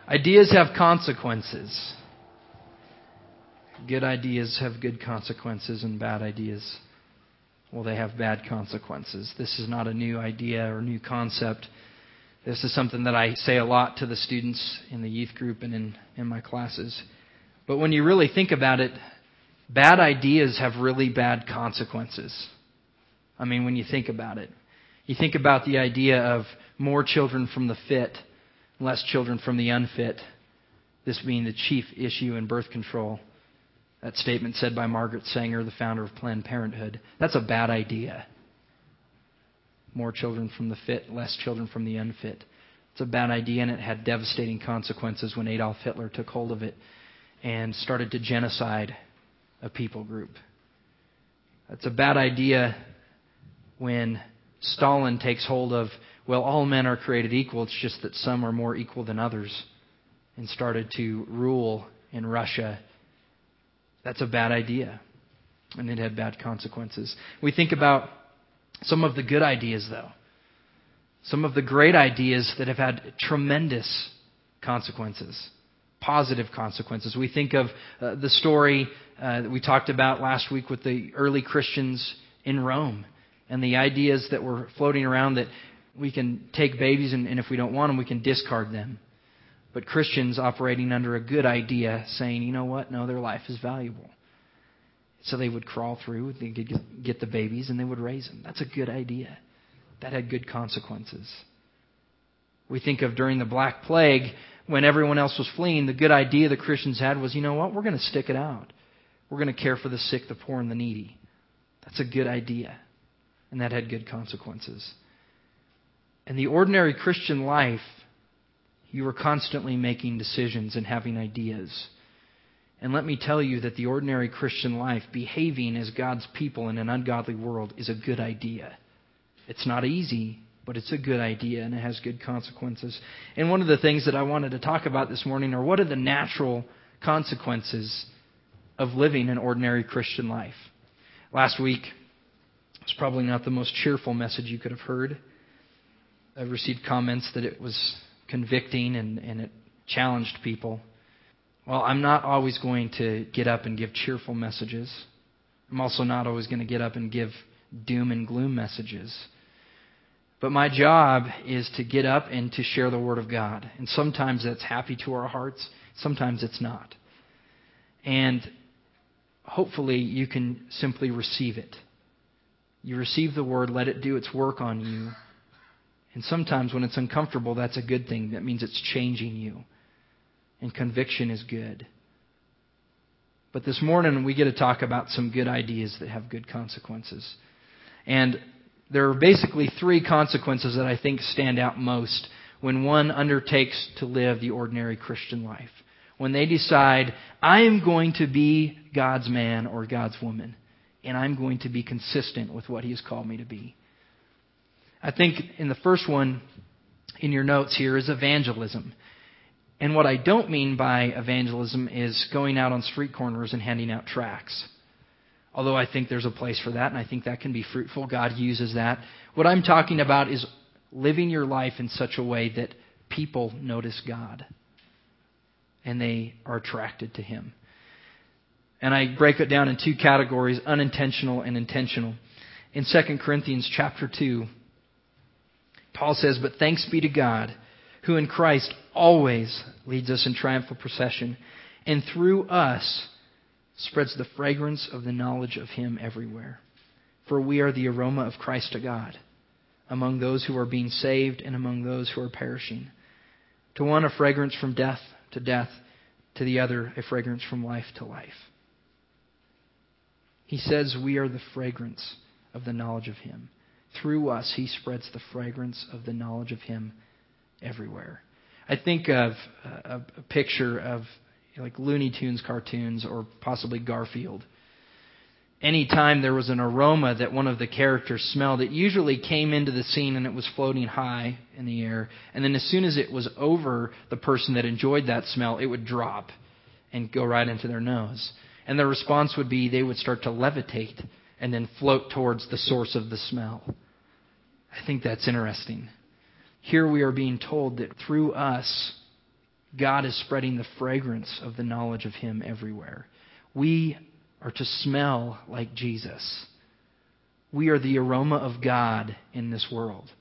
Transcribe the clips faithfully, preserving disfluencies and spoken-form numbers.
Ideas have consequences. Good ideas have good consequences, and bad ideas, well, they have bad consequences. This is not a new idea or new concept. This is something that I say a lot to the students in the youth group and in, in my classes. But when you really think about it, bad ideas have really bad consequences. I mean, when you think about it. You think about the idea of more children from the fit, less children from the unfit. This being the chief issue in birth control. That statement said by Margaret Sanger, the founder of Planned Parenthood. That's a bad idea. More children from the fit, less children from the unfit. It's a bad idea, and it had devastating consequences when Adolf Hitler took hold of it and started to genocide a people group. It's a bad idea when Stalin takes hold of, well, all men are created equal, it's just that some are more equal than others, and started to rule in Russia. That's a bad idea, and it had bad consequences. We think about some of the good ideas, though. Some of the great ideas that have had tremendous consequences, positive consequences. We think of uh, the story uh, that we talked about last week with the early Christians in Rome, and the ideas that were floating around that we can take babies and, and if we don't want them, we can discard them. But Christians operating under a good idea saying, you know what, no, their life is valuable. So they would crawl through, they could get the babies, and they would raise them. That's a good idea. That had good consequences. We think of during the Black Plague, when everyone else was fleeing, the good idea the Christians had was, you know what, we're going to stick it out. We're going to care for the sick, the poor, and the needy. That's a good idea. And that had good consequences. And the ordinary Christian life, you were constantly making decisions and having ideas. And let me tell you that the ordinary Christian life, behaving as God's people in an ungodly world, is a good idea. It's not easy, but it's a good idea, and it has good consequences. And one of the things that I wanted to talk about this morning are what are the natural consequences of living an ordinary Christian life. Last week was probably not the most cheerful message you could have heard. I received comments that it was convicting and, and it challenged people. Well, I'm not always going to get up and give cheerful messages. I'm also not always going to get up and give doom and gloom messages. But my job is to get up and to share the Word of God. And sometimes that's happy to our hearts. Sometimes it's not. And hopefully you can simply receive it. You receive the Word, let it do its work on you. And sometimes when it's uncomfortable, that's a good thing. That means it's changing you. And conviction is good. But this morning we get to talk about some good ideas that have good consequences. And there are basically three consequences that I think stand out most when one undertakes to live the ordinary Christian life. When they decide, I am going to be God's man or God's woman, and I'm going to be consistent with what He has called me to be. I think in the first one in your notes here is evangelism. And what I don't mean by evangelism is going out on street corners and handing out tracts. Although I think there's a place for that, and I think that can be fruitful. God uses that. What I'm talking about is living your life in such a way that people notice God and they are attracted to Him. And I break it down in two categories, unintentional and intentional. In Second Corinthians chapter two, Paul says, "But thanks be to God, who in Christ always leads us in triumphal procession, and through us spreads the fragrance of the knowledge of Him everywhere. For we are the aroma of Christ to God, among those who are being saved and among those who are perishing. To one a fragrance from death to death, to the other a fragrance from life to life." He says we are the fragrance of the knowledge of Him. Through us, He spreads the fragrance of the knowledge of Him everywhere. I think of a, a picture of like Looney Tunes cartoons or possibly Garfield. Anytime there was an aroma that one of the characters smelled, it usually came into the scene and it was floating high in the air. And then as soon as it was over the person that enjoyed that smell, it would drop and go right into their nose. And the response would be they would start to levitate and then float towards the source of the smell. I think that's interesting. Here we are being told that through us, God is spreading the fragrance of the knowledge of Him everywhere. We are to smell like Jesus. We are the aroma of God in this world.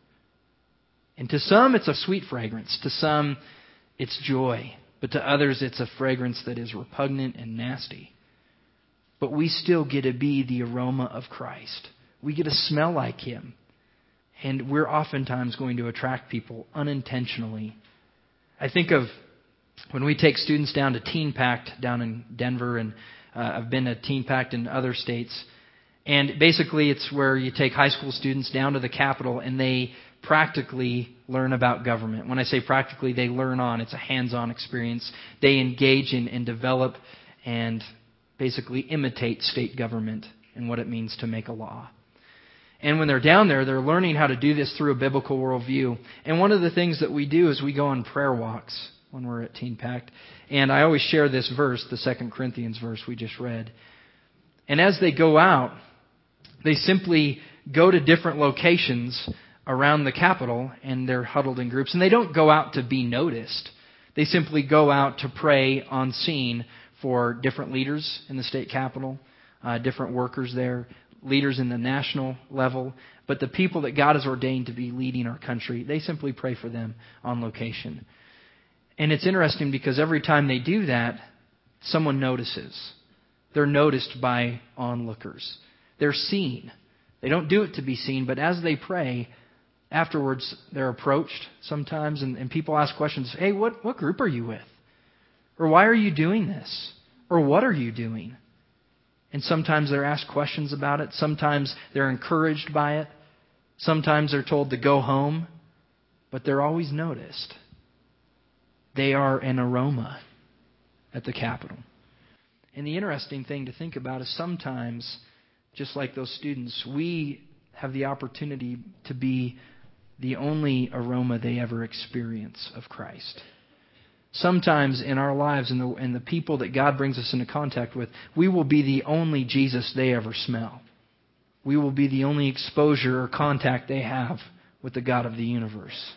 And to some, it's a sweet fragrance. To some, it's joy. But to others, it's a fragrance that is repugnant and nasty. But we still get to be the aroma of Christ. We get to smell like Him. And we're oftentimes going to attract people unintentionally. I think of when we take students down to Teen Pact down in Denver, and uh, I've been to Teen Pact in other states. And basically it's where you take high school students down to the Capitol and they practically learn about government. When I say practically, they learn on. It's a hands-on experience. They engage in and develop and basically imitate state government and what it means to make a law. And when they're down there, they're learning how to do this through a biblical worldview. And one of the things that we do is we go on prayer walks when we're at Teen Pact. And I always share this verse, the Second Corinthians verse we just read. And as they go out, they simply go to different locations around the Capitol, and they're huddled in groups. And they don't go out to be noticed. They simply go out to pray on scene for different leaders in the state capitol, uh, different workers there, leaders in the national level. But the people that God has ordained to be leading our country, they simply pray for them on location. And it's interesting because every time they do that, someone notices. They're noticed by onlookers. They're seen. They don't do it to be seen, but as they pray, afterwards they're approached sometimes, and, and people ask questions. Hey, what, what group are you with? Or why are you doing this? Or what are you doing? And sometimes they're asked questions about it. Sometimes they're encouraged by it. Sometimes they're told to go home. But they're always noticed. They are an aroma at the Capitol. And the interesting thing to think about is sometimes, just like those students, we have the opportunity to be the only aroma they ever experience of Christ. Sometimes in our lives and the, and the people that God brings us into contact with, we will be the only Jesus they ever smell. We will be the only exposure or contact they have with the God of the universe.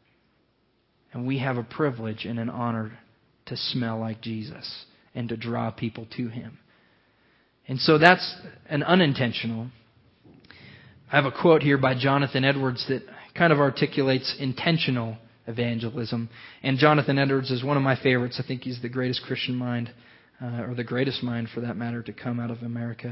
And we have a privilege and an honor to smell like Jesus and to draw people to Him. And so that's an unintentional. I have a quote here by Jonathan Edwards that kind of articulates intentional evangelism. And Jonathan Edwards is one of my favorites. I think he's the greatest Christian mind, uh, or the greatest mind for that matter, to come out of America.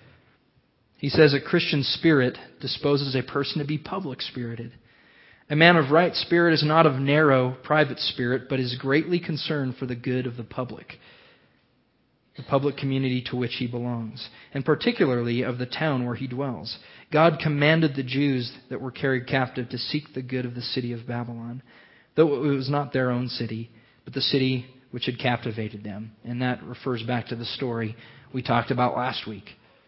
He says, a Christian spirit disposes a person to be public-spirited. A man of right spirit is not of narrow, private spirit, but is greatly concerned for the good of the public, the public community to which he belongs, and particularly of the town where he dwells. God commanded the Jews that were carried captive to seek the good of the city of Babylon, though it was not their own city, but the city which had captivated them. And that refers back to the story we talked about last week.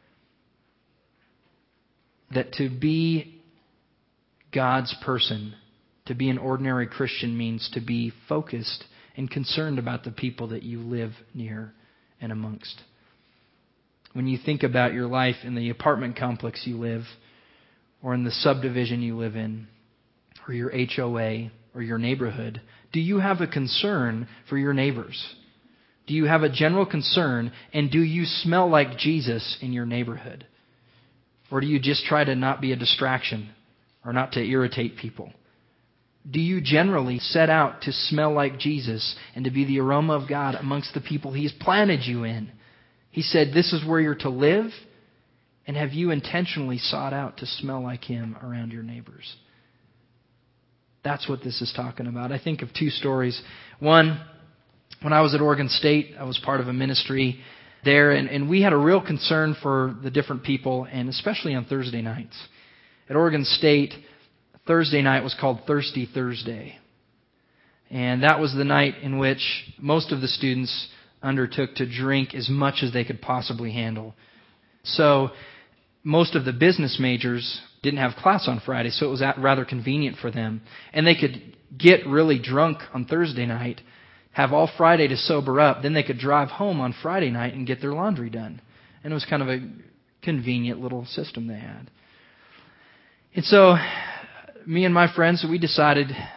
That to be God's person, to be an ordinary Christian, means to be focused and concerned about the people that you live near and amongst. When you think about your life in the apartment complex you live, or in the subdivision you live in, or your H O A, or your neighborhood, do you have a concern for your neighbors? Do you have a general concern, and do you smell like Jesus in your neighborhood? Or do you just try to not be a distraction, or not to irritate people? Do you generally set out to smell like Jesus and to be the aroma of God amongst the people He's planted you in? He said, this is where you're to live. And have you intentionally sought out to smell like Him around your neighbors? That's what this is talking about. I think of two stories. One, when I was at Oregon State, I was part of a ministry there, and, and we had a real concern for the different people, and especially on Thursday nights. At Oregon State, Thursday night was called Thirsty Thursday. And that was the night in which most of the students undertook to drink as much as they could possibly handle. So most of the business majors didn't have class on Friday, so it was rather convenient for them. And they could get really drunk on Thursday night, have all Friday to sober up, then they could drive home on Friday night and get their laundry done. And it was kind of a convenient little system they had. And so me and my friends, we decided,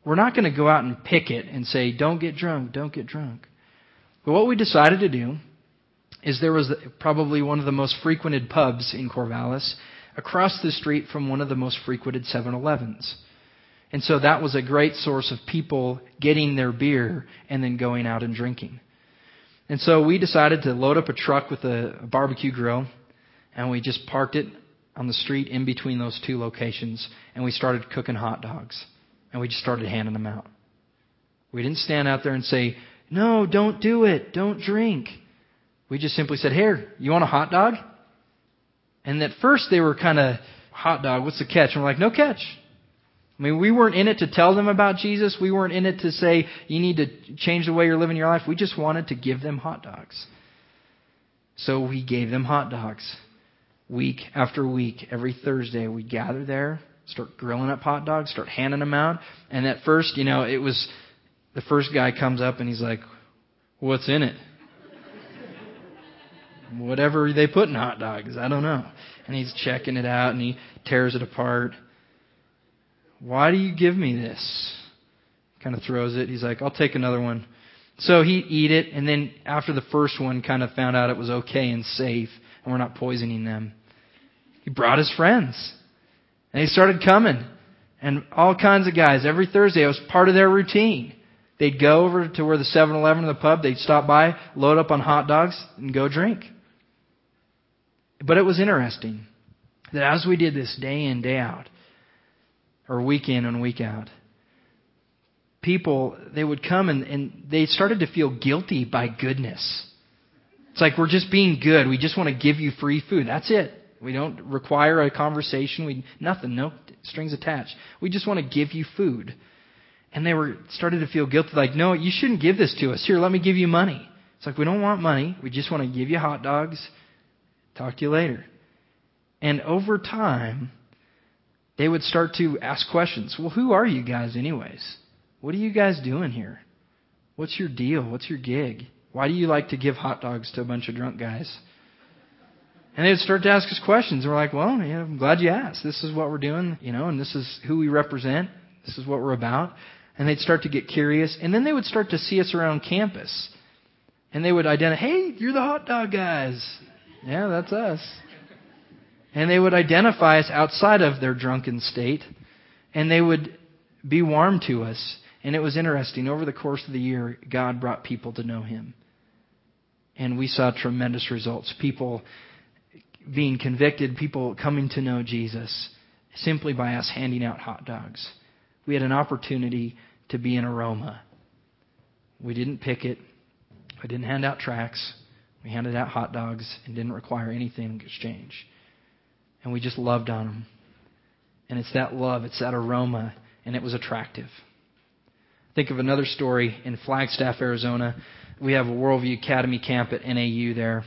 we're not going to go out and picket and say, don't get drunk, don't get drunk. But what we decided to do is there was probably one of the most frequented pubs in Corvallis across the street from one of the most frequented seven elevens. And so that was a great source of people getting their beer and then going out and drinking. And so we decided to load up a truck with a, a barbecue grill, and we just parked it on the street in between those two locations, and we started cooking hot dogs, and we just started handing them out. We didn't stand out there and say, no, don't do it, don't drink. We just simply said, here, you want a hot dog? And at first they were kind of, hot dog, what's the catch? And we're like, no catch. I mean, we weren't in it to tell them about Jesus. We weren't in it to say, you need to change the way you're living your life. We just wanted to give them hot dogs. So we gave them hot dogs. Week after week, every Thursday, we'd gather there, start grilling up hot dogs, start handing them out. And at first, you know, it was, the first guy comes up and he's like, what's in it? Whatever they put in hot dogs, I don't know. And he's checking it out and he tears it apart. Why do you give me this? Kind of throws it. He's like, I'll take another one. So he'd eat it, and then after the first one, kind of found out it was okay and safe, and we're not poisoning them. He brought his friends, and they started coming, and all kinds of guys. Every Thursday, it was part of their routine. They'd go over to where the seven eleven or the pub, they'd stop by, load up on hot dogs, and go drink. But it was interesting that as we did this day in, day out, or week in and week out, people, they would come and, and they started to feel guilty by goodness. It's like, we're just being good. We just want to give you free food. That's it. We don't require a conversation. We nothing, no strings attached. We just want to give you food. And they were started to feel guilty, like, no, you shouldn't give this to us. Here, let me give you money. It's like, we don't want money. We just want to give you hot dogs. Talk to you later. And over time, they would start to ask questions. Well, who are you guys anyways? What are you guys doing here? What's your deal? What's your gig? Why do you like to give hot dogs to a bunch of drunk guys? And they would start to ask us questions. And we're like, well, yeah, I'm glad you asked. This is what we're doing, you know, and this is who we represent. This is what we're about. And they'd start to get curious. And then they would start to see us around campus. And they would identify, hey, you're the hot dog guys. Yeah, that's us. And they would identify us outside of their drunken state. And they would be warm to us. And it was interesting. Over the course of the year, God brought people to know Him. And we saw tremendous results. People being convicted, people coming to know Jesus simply by us handing out hot dogs. We had an opportunity to be an aroma. We didn't pick it. We didn't hand out tracts. We handed out hot dogs and didn't require anything in exchange. And we just loved on them. And it's that love, it's that aroma, and it was attractive. Think of another story in Flagstaff, Arizona. We have a Worldview Academy camp at N A U there.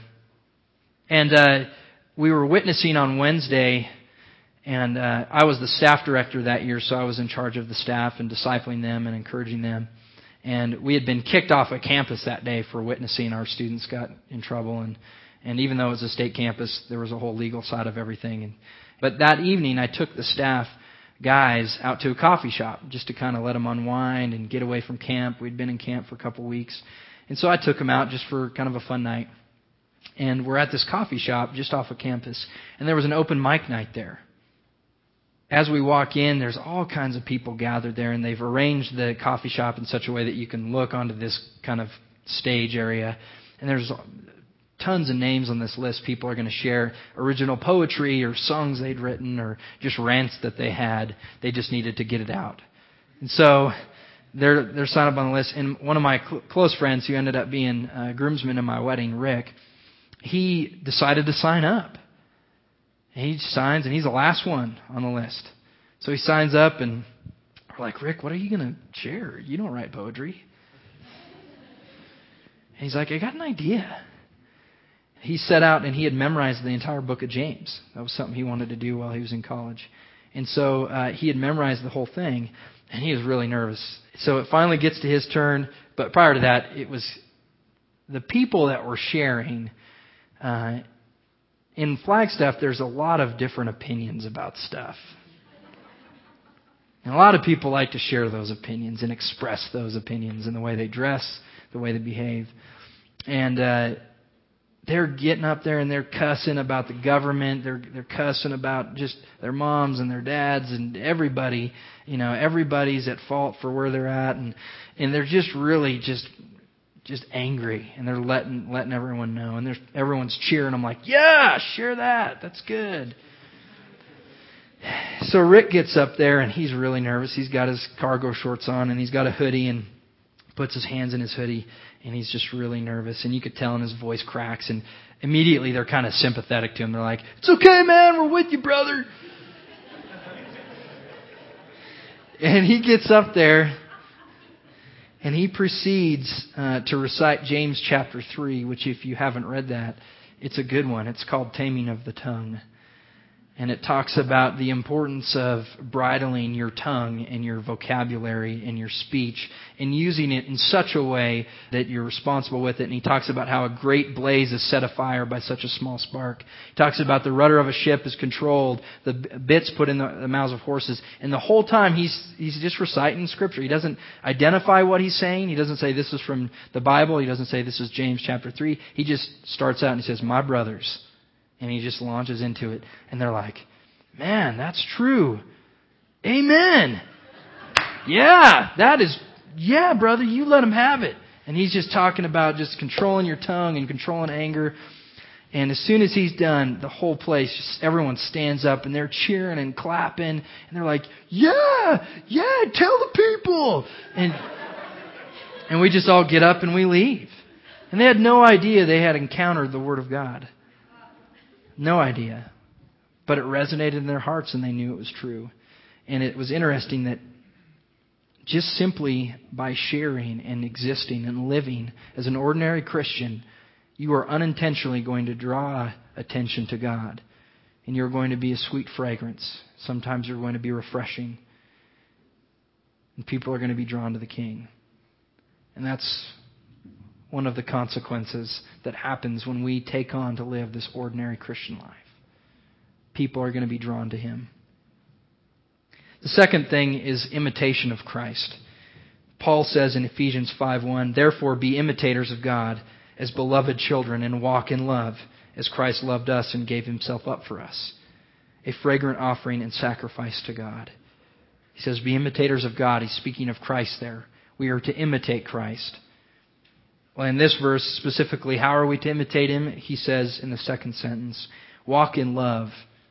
And uh, we were witnessing on Wednesday, and uh, I was the staff director that year, so I was in charge of the staff and discipling them and encouraging them. And we had been kicked off of campus that day for witnessing. Our students got in trouble, and, and even though it was a state campus, there was a whole legal side of everything. And, but that evening, I took the staff guys out to a coffee shop just to kind of let them unwind and get away from camp. We'd been in camp for a couple of weeks. And so I took them out just for kind of a fun night. And we're at this coffee shop just off of campus, and there was an open mic night there. As we walk in, there's all kinds of people gathered there, and they've arranged the coffee shop in such a way that you can look onto this kind of stage area. And there's tons of names on this list. People are going to share original poetry or songs they'd written or just rants that they had. They just needed to get it out. And so they're they're signed up on the list. And one of my cl- close friends who ended up being a groomsman in my wedding, Rick, he decided to sign up. He signs, and he's the last one on the list. So he signs up, and we're like, Rick, what are you going to share? You don't write poetry. And he's like, I got an idea. He set out, and he had memorized the entire book of James. That was something he wanted to do while he was in college. And so uh, he had memorized the whole thing, and he was really nervous. So it finally gets to his turn, but prior to that, it was the people that were sharing. Uh, in Flagstaff, there's a lot of different opinions about stuff. And a lot of people like to share those opinions and express those opinions in the way they dress, the way they behave. And uh, they're getting up there and they're cussing about the government. They're they're cussing about just their moms and their dads and everybody. You know, everybody's at fault for where they're at, and and they're just really just just angry, and they're letting letting everyone know, and there's everyone's cheering. I'm like, yeah, share that. That's good. So Rick gets up there and he's really nervous. He's got his cargo shorts on and he's got a hoodie and puts his hands in his hoodie and he's just really nervous. And you could tell in his voice cracks, and immediately they're kind of sympathetic to him. They're like, "It's okay, man. We're with you, brother." And he gets up there and he proceeds uh, to recite James chapter three, which if you haven't read that, it's a good one. It's called Taming of the Tongue. And it talks about the importance of bridling your tongue and your vocabulary and your speech and using it in such a way that you're responsible with it. And he talks about how a great blaze is set afire by such a small spark. He talks about the rudder of a ship is controlled, the bits put in the, the mouths of horses. And the whole time he's he's just reciting Scripture. He doesn't identify what he's saying. He doesn't say this is from the Bible. He doesn't say this is James chapter three. He just starts out and he says, "My brothers." And he just launches into it. And they're like, "Man, that's true. Amen. Yeah, that is, yeah, brother, you let him have it." And he's just talking about just controlling your tongue and controlling anger. And as soon as he's done, the whole place, just everyone stands up and they're cheering and clapping. And they're like, "Yeah, yeah, tell the people." And, and we just all get up and we leave. And they had no idea they had encountered the Word of God. No idea. But it resonated in their hearts and they knew it was true. And it was interesting that just simply by sharing and existing and living as an ordinary Christian, you are unintentionally going to draw attention to God. And you're going to be a sweet fragrance. Sometimes you're going to be refreshing. And people are going to be drawn to the King. And that's one of the consequences that happens when we take on to live this ordinary Christian life. People are going to be drawn to Him. The second thing is imitation of Christ. Paul says in Ephesians five one, "Therefore be imitators of God as beloved children and walk in love as Christ loved us and gave Himself up for us, a fragrant offering and sacrifice to God." He says be imitators of God. He's speaking of Christ there. We are to imitate Christ. Well, in this verse specifically, how are we to imitate Him? He says in the second sentence, walk in love.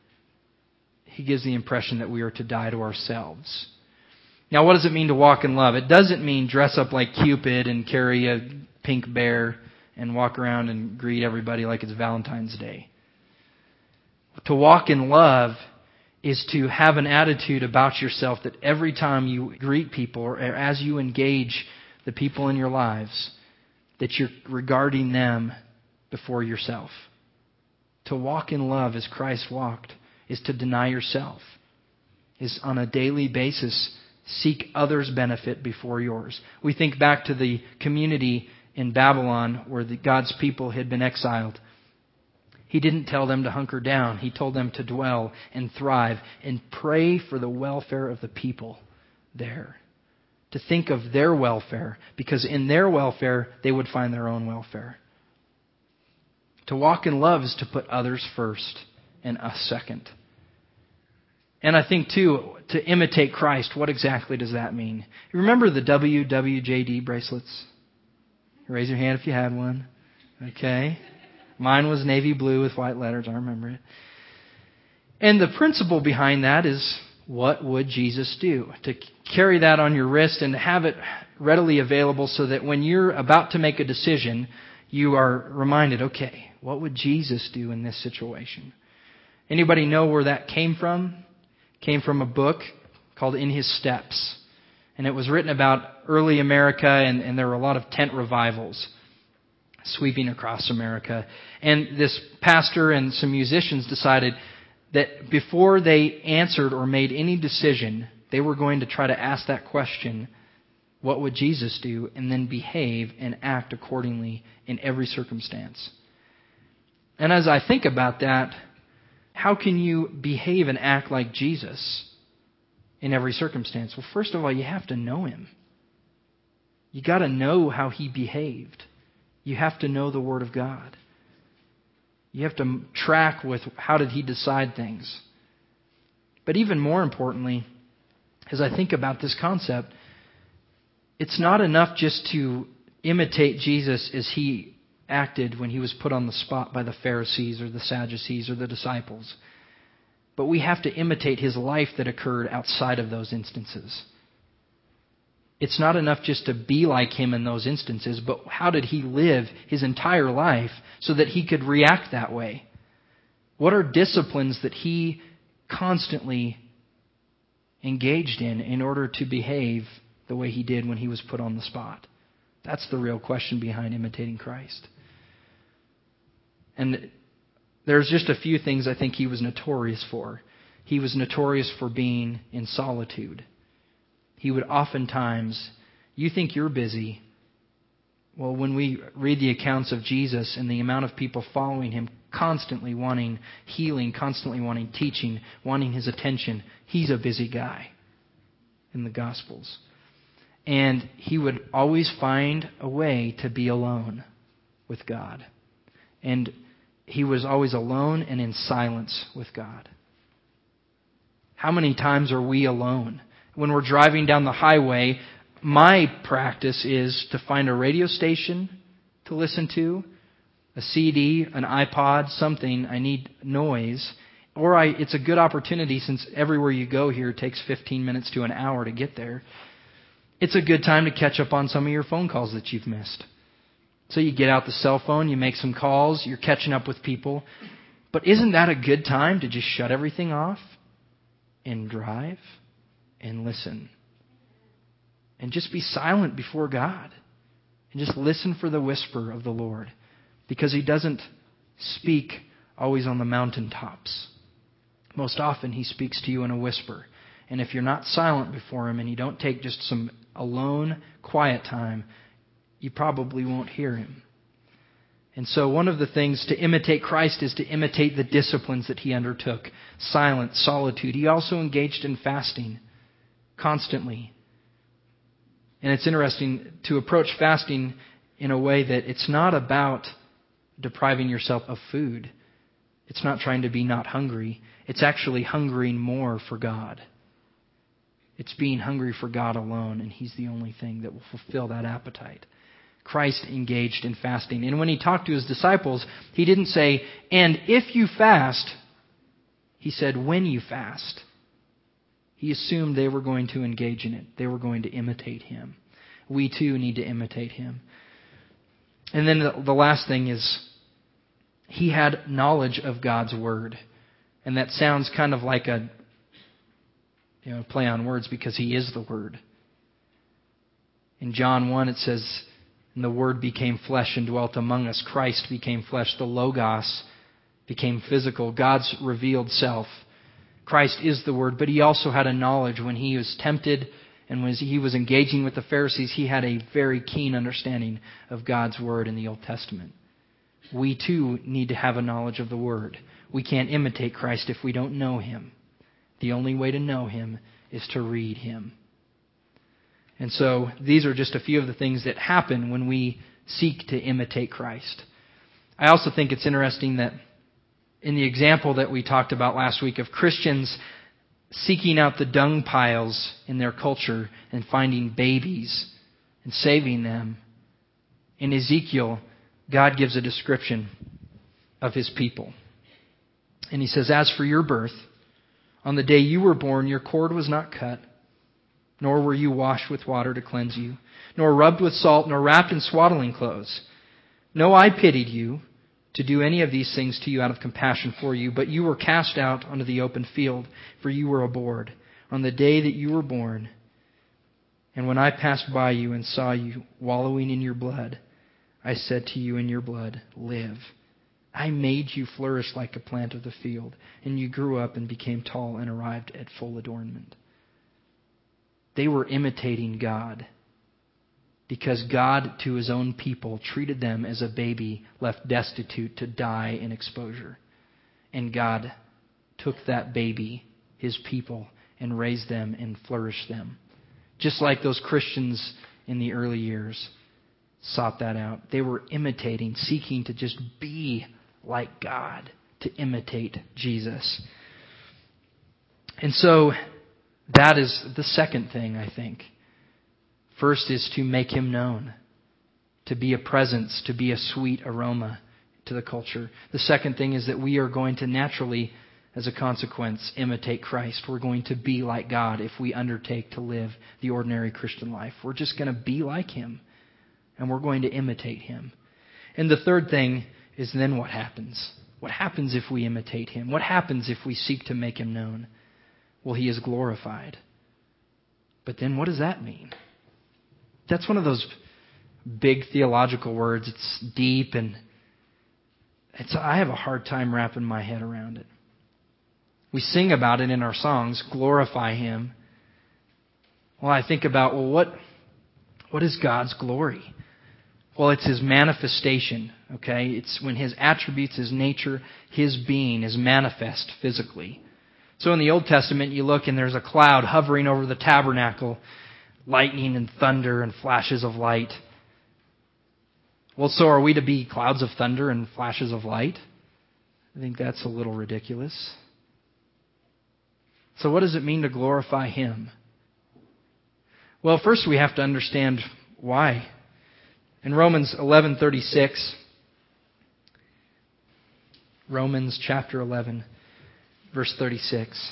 He gives the impression that we are to die to ourselves. Now, what does it mean to walk in love? It doesn't mean dress up like Cupid and carry a pink bear and walk around and greet everybody like it's Valentine's Day. To walk in love is to have an attitude about yourself that every time you greet people or as you engage the people in your lives, that you're regarding them before yourself. To walk in love as Christ walked is to deny yourself, is on a daily basis seek others' benefit before yours. We think back to the community in Babylon where the, God's people had been exiled. He didn't tell them to hunker down. He told them to dwell and thrive and pray for the welfare of the people there. To think of their welfare, because in their welfare they would find their own welfare. To walk in love is to put others first and us second. And I think, too, to imitate Christ, what exactly does that mean? You remember the W W J D bracelets? Raise your hand if you had one. Okay. Mine was navy blue with white letters. I remember it. And the principle behind that is, what would Jesus do? To carry that on your wrist and to have it readily available so that when you're about to make a decision, you are reminded, okay, what would Jesus do in this situation? Anybody know where that came from? It came from a book called In His Steps. And it was written about early America, and, and there were a lot of tent revivals sweeping across America. And this pastor and some musicians decided that before they answered or made any decision, they were going to try to ask that question, what would Jesus do? And then behave and act accordingly in every circumstance. And as I think about that, how can you behave and act like Jesus in every circumstance? Well, first of all, you have to know Him. You got to know how He behaved. You have to know the Word of God. You have to track with how did He decide things. But even more importantly, as I think about this concept, it's not enough just to imitate Jesus as He acted when He was put on the spot by the Pharisees or the Sadducees or the disciples. But we have to imitate His life that occurred outside of those instances. It's not enough just to be like Him in those instances, but how did He live His entire life so that He could react that way? What are disciplines that He constantly engaged in in order to behave the way He did when He was put on the spot? That's the real question behind imitating Christ. And there's just a few things I think He was notorious for. He was notorious for being in solitude. He would oftentimes, you think you're busy. Well, when we read the accounts of Jesus and the amount of people following Him, constantly wanting healing, constantly wanting teaching, wanting His attention, He's a busy guy in the Gospels. And He would always find a way to be alone with God. And He was always alone and in silence with God. How many times are we alone? When we're driving down the highway, my practice is to find a radio station to listen to, a C D, an iPod, something. I need noise. Or I, it's a good opportunity, since everywhere you go here takes fifteen minutes to an hour to get there. It's a good time to catch up on some of your phone calls that you've missed. So you get out the cell phone, you make some calls, you're catching up with people. But isn't that a good time to just shut everything off and drive and listen? And just be silent before God. And just listen for the whisper of the Lord. Because He doesn't speak always on the mountaintops. Most often He speaks to you in a whisper. And if you're not silent before Him and you don't take just some alone, quiet time, you probably won't hear Him. And so one of the things to imitate Christ is to imitate the disciplines that He undertook. Silence, solitude. He also engaged in fasting constantly. And it's interesting to approach fasting in a way that it's not about depriving yourself of food. It's not trying to be not hungry. It's actually hungering more for God. It's being hungry for God alone, and He's the only thing that will fulfill that appetite. Christ engaged in fasting. And when He talked to His disciples, He didn't say, and if you fast, He said, when you fast. He assumed they were going to engage in it. They were going to imitate Him. We too need to imitate Him. And then the, the last thing is, He had knowledge of God's Word. And that sounds kind of like a you know, play on words, because He is the Word. In John one it says, and the Word became flesh and dwelt among us. Christ became flesh. The Logos became physical. God's revealed self. Christ is the Word, but He also had a knowledge. When He was tempted and when He was engaging with the Pharisees, He had a very keen understanding of God's Word in the Old Testament. We too need to have a knowledge of the Word. We can't imitate Christ if we don't know Him. The only way to know Him is to read Him. And so these are just a few of the things that happen when we seek to imitate Christ. I also think it's interesting that in the example that we talked about last week of Christians seeking out the dung piles in their culture and finding babies and saving them, in Ezekiel, God gives a description of His people. And He says, as for your birth, on the day you were born, your cord was not cut, nor were you washed with water to cleanse you, nor rubbed with salt, nor wrapped in swaddling clothes. No, I pitied you to do any of these things to you out of compassion for you, but you were cast out onto the open field, for you were abhorred on the day that you were born. And when I passed by you and saw you wallowing in your blood, I said to you, in your blood, live. I made you flourish like a plant of the field, and you grew up and became tall and arrived at full adornment. They were imitating God, because God, to His own people, treated them as a baby left destitute to die in exposure. And God took that baby, His people, and raise them and flourish them. Just like those Christians in the early years sought that out. They were imitating, seeking to just be like God, to imitate Jesus. And so that is the second thing, I think. First is to make him known, to be a presence, to be a sweet aroma to the culture. The second thing is that we are going to naturally, as a consequence, imitate Christ. We're going to be like God if we undertake to live the ordinary Christian life. We're just going to be like him, and we're going to imitate him. And the third thing is then what happens? What happens if we imitate him? What happens if we seek to make him known? Well, he is glorified. But then what does that mean? That's one of those big theological words. It's deep, and it's, I have a hard time wrapping my head around it. We sing about it in our songs, glorify him. Well, I think about, well, what what is God's glory? Well, it's his manifestation, okay? It's when his attributes, his nature, his being is manifest physically. So in the Old Testament, you look and there's a cloud hovering over the tabernacle, lightning and thunder and flashes of light. Well, so are we to be clouds of thunder and flashes of light? I think that's a little ridiculous. So what does it mean to glorify him? Well, first we have to understand why. In Romans eleven thirty-six, Romans chapter eleven, verse thirty-six,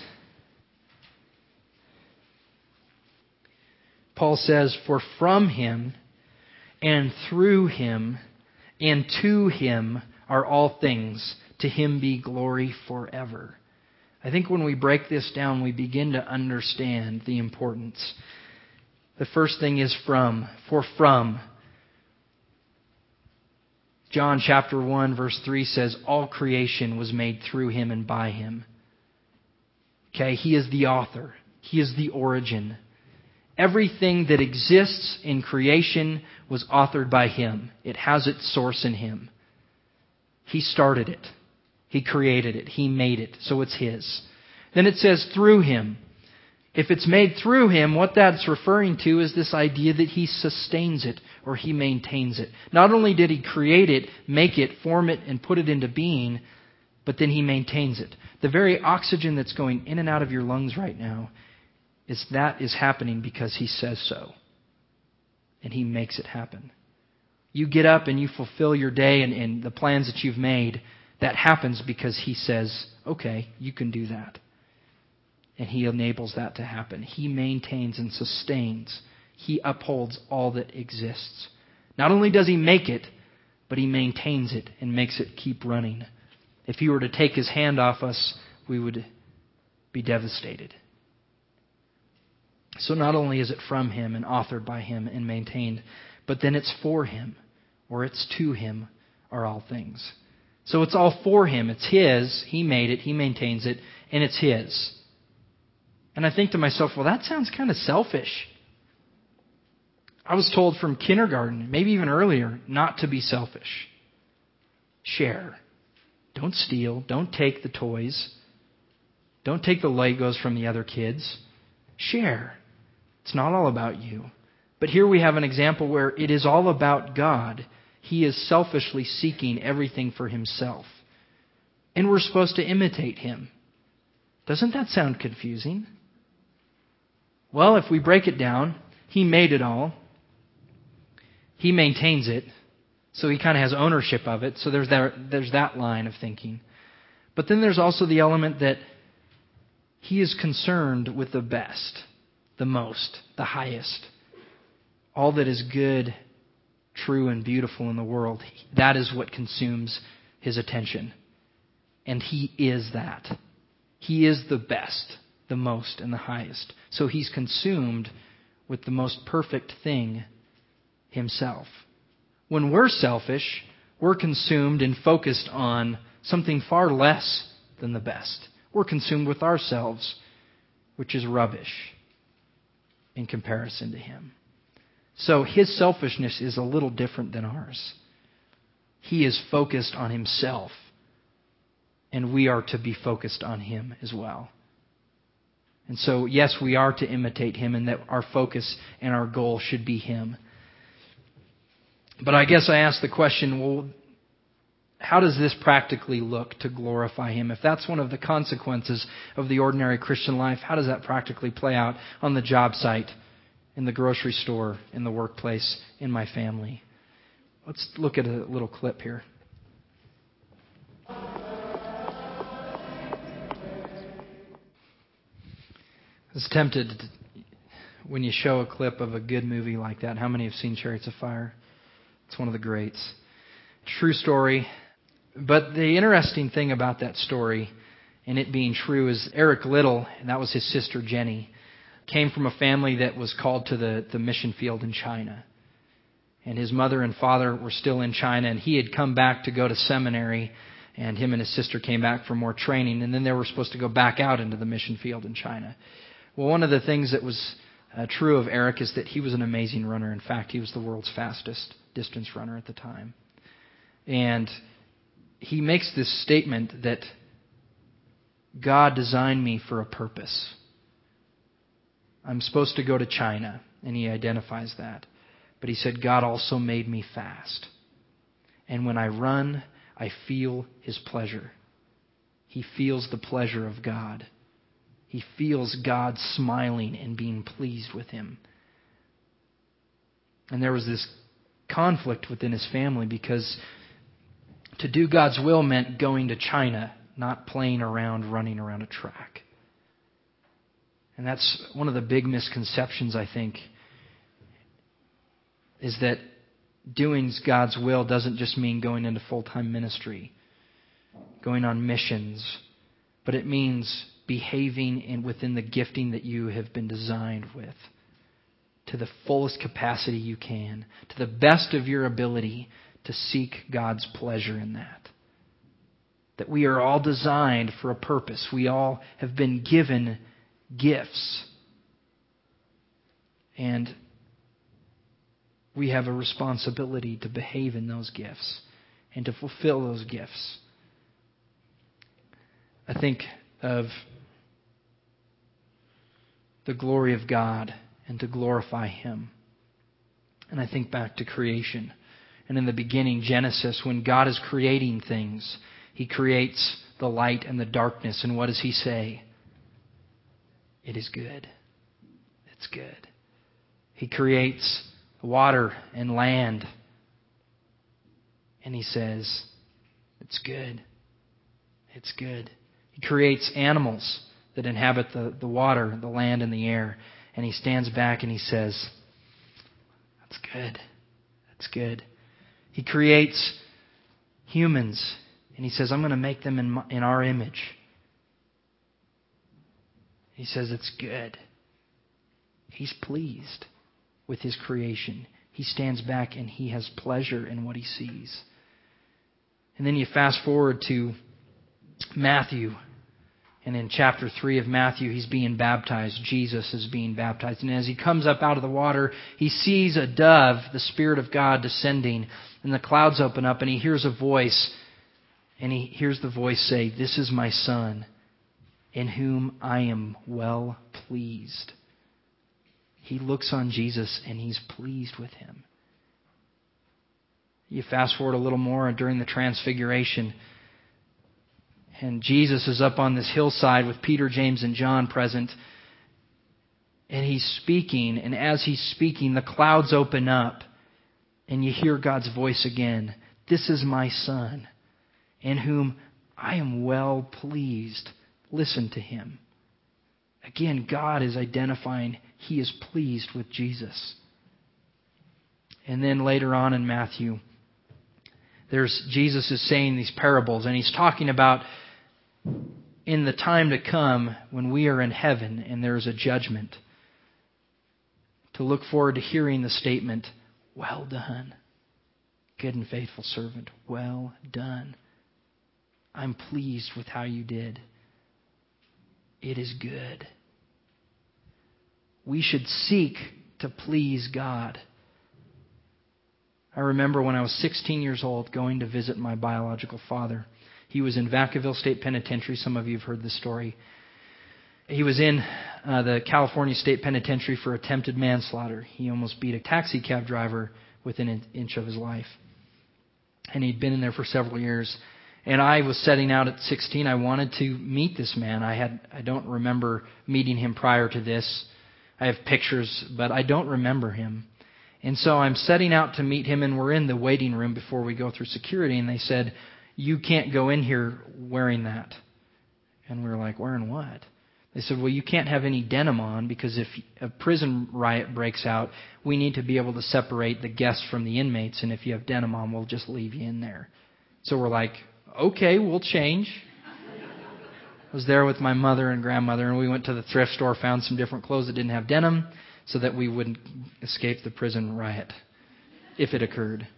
Paul says, "For from him and through him and to him are all things. To him be glory forever." I think when we break this down, we begin to understand the importance. The first thing is from, for from. John chapter one verse three says, all creation was made through him and by him. Okay, he is the author. He is the origin. Everything that exists in creation was authored by him. It has its source in him. He started it. He created it. He made it. So it's his. Then it says through him. If it's made through him, what that's referring to is this idea that he sustains it or he maintains it. Not only did he create it, make it, form it, and put it into being, but then he maintains it. The very oxygen that's going in and out of your lungs right now, is that is happening because he says so. And he makes it happen. You get up and you fulfill your day and, and the plans that you've made. That happens because he says, okay, you can do that. And he enables that to happen. He maintains and sustains. He upholds all that exists. Not only does he make it, but he maintains it and makes it keep running. If he were to take his hand off us, we would be devastated. So not only is it from him and authored by him and maintained, but then it's for him, or it's to him, are all things. So it's all for him. It's his. He made it. He maintains it. And it's his. And I think to myself, well, that sounds kind of selfish. I was told from kindergarten, maybe even earlier, not to be selfish. Share. Don't steal. Don't take the toys. Don't take the Legos from the other kids. Share. It's not all about you. But here we have an example where it is all about God. He is selfishly seeking everything for himself. And we're supposed to imitate him. Doesn't that sound confusing? Well, if we break it down, he made it all. He maintains it. So he kind of has ownership of it. So there's that, there's that line of thinking. But then there's also the element that he is concerned with the best, the most, the highest. All that is good, true, and beautiful in the world. That is what consumes his attention. And he is that. He is the best, the most, and the highest. So he's consumed with the most perfect thing himself. When we're selfish, we're consumed and focused on something far less than the best. We're consumed with ourselves, which is rubbish in comparison to him. So his selfishness is a little different than ours. He is focused on himself, and we are to be focused on him as well. And so, yes, we are to imitate Him, and that our focus and our goal should be Him. But I guess I ask the question, well, how does this practically look to glorify Him? If that's one of the consequences of the ordinary Christian life, how does that practically play out on the job site, in the grocery store, in the workplace, in my family? Let's look at a little clip here. I was tempted, to, when you show a clip of a good movie like that, how many have seen Chariots of Fire? It's one of the greats. True story. But the interesting thing about that story, and it being true, is Eric Liddell, and that was his sister Jenny, came from a family that was called to the, the mission field in China. And his mother and father were still in China, and he had come back to go to seminary, and him and his sister came back for more training, and then they were supposed to go back out into the mission field in China. Well, one of the things that was uh, true of Eric is that he was an amazing runner. In fact, he was the world's fastest distance runner at the time. And he makes this statement that God designed me for a purpose. I'm supposed to go to China, and he identifies that. But he said, God also made me fast. And when I run, I feel His pleasure. He feels the pleasure of God. He feels God smiling and being pleased with him. And there was this conflict within his family because to do God's will meant going to China, not playing around, running around a track. And that's one of the big misconceptions, I think, is that doing God's will doesn't just mean going into full-time ministry, going on missions, but it means behaving in within the gifting that you have been designed with to the fullest capacity you can, to the best of your ability to seek God's pleasure in that. That we are all designed for a purpose. We all have been given gifts. And we have a responsibility to behave in those gifts and to fulfill those gifts. I think of the glory of God and to glorify Him. And I think back to creation. And in the beginning, Genesis, when God is creating things, He creates the light and the darkness. And what does He say? It is good. It's good. He creates water and land. And He says, it's good. It's good. He creates animals that inhabit the, the water, the land, and the air. And He stands back and He says, that's good. That's good. He creates humans. And He says, I'm going to make them in, my, in our image. He says, it's good. He's pleased with His creation. He stands back and He has pleasure in what He sees. And then you fast forward to Matthew. And in chapter three of Matthew, He's being baptized. Jesus is being baptized. And as He comes up out of the water, He sees a dove, the Spirit of God, descending. And the clouds open up and He hears a voice. And He hears the voice say, this is my Son, in whom I am well pleased. He looks on Jesus and He's pleased with Him. You fast forward a little more during the Transfiguration. And Jesus is up on this hillside with Peter, James, and John present. And He's speaking. And as He's speaking, the clouds open up. And you hear God's voice again. This is my Son, in whom I am well pleased. Listen to Him. Again, God is identifying He is pleased with Jesus. And then later on in Matthew, there's Jesus is saying these parables. And He's talking about in the time to come when we are in heaven and there is a judgment, to look forward to hearing the statement, well done, good and faithful servant, well done. I'm pleased with how you did. It is good. We should seek to please God. I remember when I was sixteen years old going to visit my biological father. He was in Vacaville State Penitentiary. Some of you have heard this story. He was in uh, the California State Penitentiary for attempted manslaughter. He almost beat a taxi cab driver within an inch of his life. And he'd been in there for several years. And I was setting out at sixteen. I wanted to meet this man. I had I don't remember meeting him prior to this. I have pictures, but I don't remember him. And so I'm setting out to meet him, and we're in the waiting room before we go through security. And they said, "You can't go in here wearing that." And we were like, "Wearing what?" They said, "Well, you can't have any denim on because if a prison riot breaks out, we need to be able to separate the guests from the inmates. And if you have denim on, we'll just leave you in there." So we're like, "Okay, we'll change." I was there with my mother and grandmother, and we went to the thrift store, found some different clothes that didn't have denim so that we wouldn't escape the prison riot if it occurred.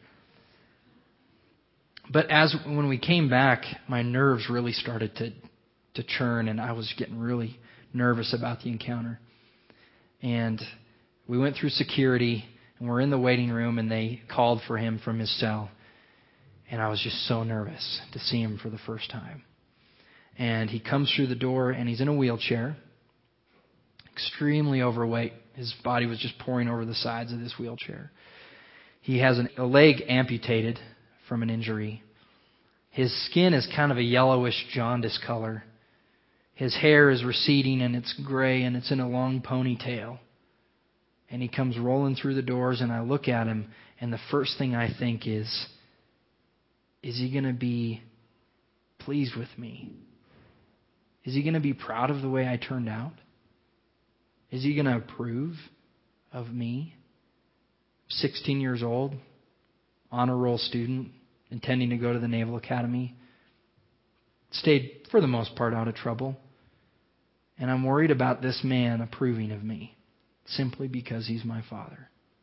But as when we came back, my nerves really started to, to churn, and I was getting really nervous about the encounter. And we went through security, and we're in the waiting room, and they called for him from his cell. And I was just so nervous to see him for the first time. And he comes through the door, and he's in a wheelchair, extremely overweight. His body was just pouring over the sides of this wheelchair. He has an, a leg amputated from an injury. His skin is kind of a yellowish jaundice color. His hair is receding, and it's gray, and it's in a long ponytail. And he comes rolling through the doors, and I look at him, and the first thing I think is, is he going to be pleased with me? Is he going to be proud of the way I turned out? Is he going to approve of me? sixteen years old, honor roll student, intending to go to the Naval Academy. Stayed, for the most part, out of trouble. And I'm worried about this man approving of me simply because he's my father.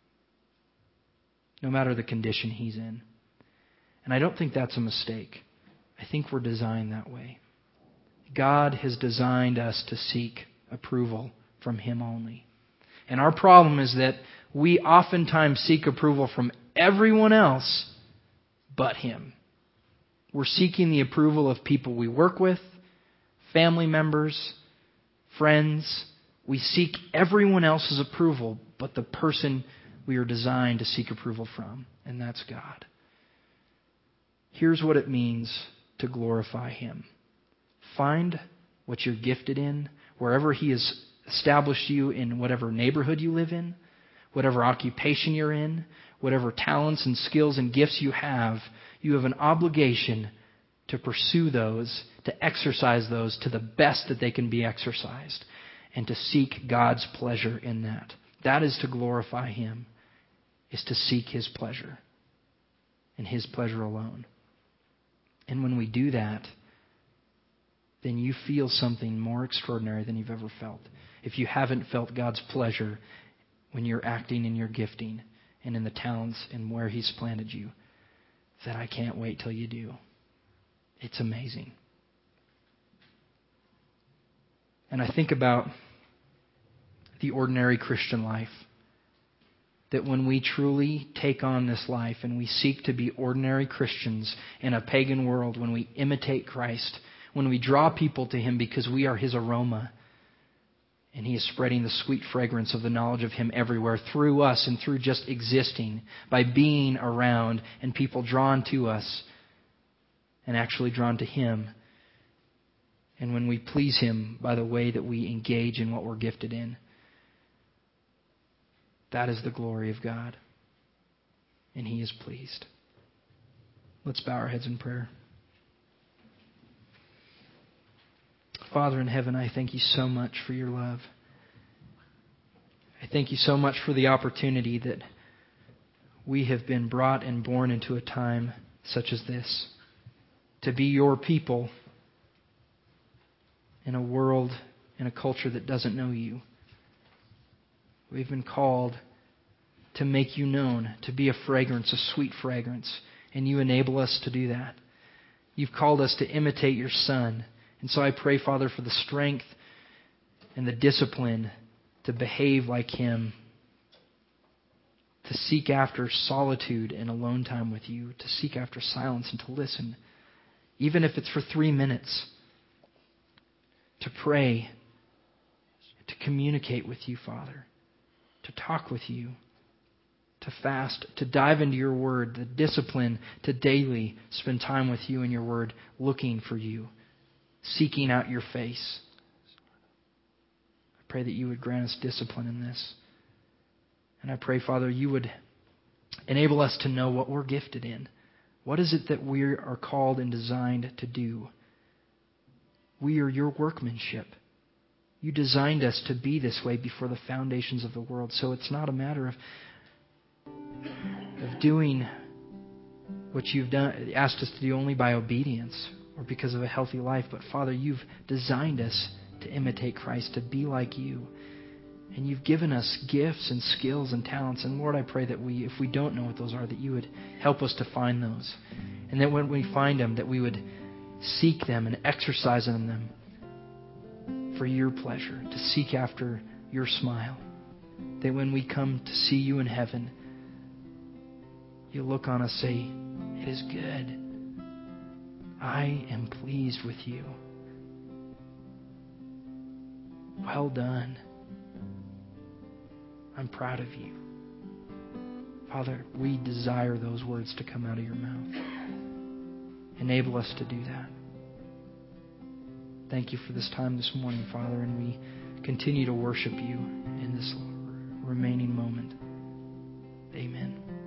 No matter the condition he's in. And I don't think that's a mistake. I think we're designed that way. God has designed us to seek approval from Him only. And our problem is that we oftentimes seek approval from everyone else but Him. We're seeking the approval of people we work with, family members, friends. We seek everyone else's approval but the person we are designed to seek approval from, and that's God. Here's what it means to glorify Him. Find what you're gifted in, wherever He has established you in whatever neighborhood you live in, whatever occupation you're in, whatever talents and skills and gifts you have. You have an obligation to pursue those, to exercise those to the best that they can be exercised, and to seek God's pleasure in that. That is to glorify Him, is to seek His pleasure, and His pleasure alone. And when we do that, then you feel something more extraordinary than you've ever felt. If you haven't felt God's pleasure when you're acting in your gifting and in the talents and where He's planted you, then I can't wait till you do. It's amazing. And I think about the ordinary Christian life. That when we truly take on this life and we seek to be ordinary Christians in a pagan world, when we imitate Christ, when we draw people to Him because we are His aroma, and He is spreading the sweet fragrance of the knowledge of Him everywhere through us and through just existing, by being around and people drawn to us and actually drawn to Him. And when we please Him by the way that we engage in what we're gifted in, that is the glory of God. And He is pleased. Let's bow our heads in prayer. Father in heaven, I thank You so much for Your love. I thank You so much for the opportunity that we have been brought and born into a time such as this, to be Your people in a world, in a culture that doesn't know You. We've been called to make You known, to be a fragrance, a sweet fragrance, and You enable us to do that. You've called us to imitate Your Son. And so I pray, Father, for the strength and the discipline to behave like Him, to seek after solitude and alone time with You, to seek after silence and to listen, even if it's for three minutes, to pray to communicate with you, Father, to talk with you, to fast, to dive into your word, the discipline to daily spend time with you in your word, looking for you, seeking out your face. I pray that you would grant us discipline in this. And I pray, Father, you would enable us to know what we're gifted in. What is it that we are called and designed to do? We are your workmanship. You designed us to be this way before the foundations of the world. So it's not a matter of, of doing what you've done, asked us to do only by obedience or because of a healthy life. But Father, you've designed us to imitate Christ, to be like you. And you've given us gifts and skills and talents. And Lord, I pray that we, if we don't know what those are, that you would help us to find those. And that when we find them, that we would seek them and exercise in them for your pleasure, to seek after your smile. That when we come to see you in heaven, you look on us and say, it is good. I am pleased with you. Well done. I'm proud of you. Father, we desire those words to come out of your mouth. Enable us to do that. Thank you for this time this morning, Father, and we continue to worship you in this remaining moment. Amen.